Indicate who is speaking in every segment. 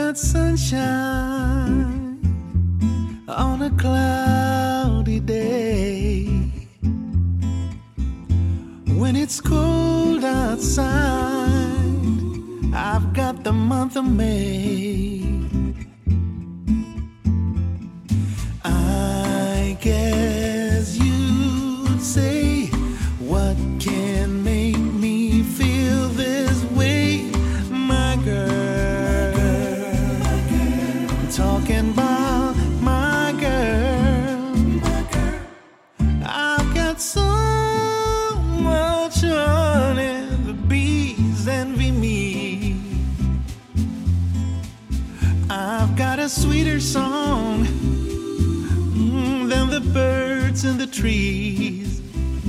Speaker 1: got sunshine on a cloudy day. When it's cold outside, I've got the month of May. I guess you'd say, what can make me feel this way, my girl? Talking about my girl. I've got so much honey, the bees envy me. I've got a sweeter song than the birds in the trees.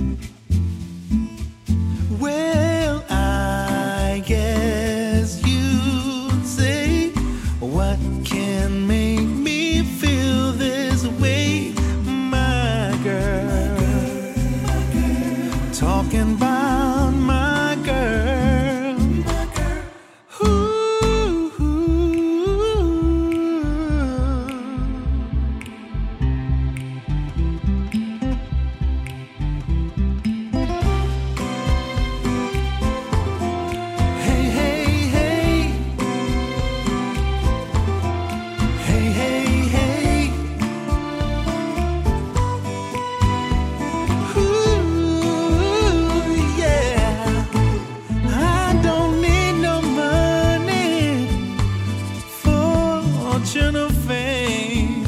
Speaker 1: Well, I guess you'd say, what can make me feel this way, my girl? Talking about my girl. Ooh. Hey, hey, hey. Hey, hey, hey. Ooh, yeah. I don't need no money, fortune or fame.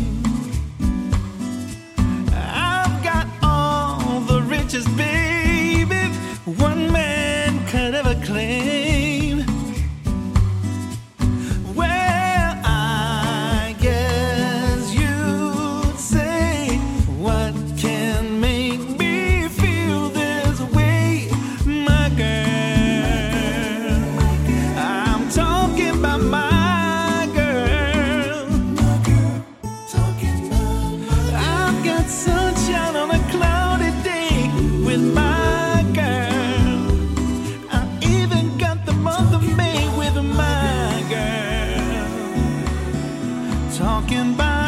Speaker 1: I've got all the riches, baby, one man could ever claim. Well, I guess you'd say, what can make me feel this way, my girl? I'm talking about my girl. I've got sunshine on a cloudy day with my girl. I even got the month of May with my girl. Talking about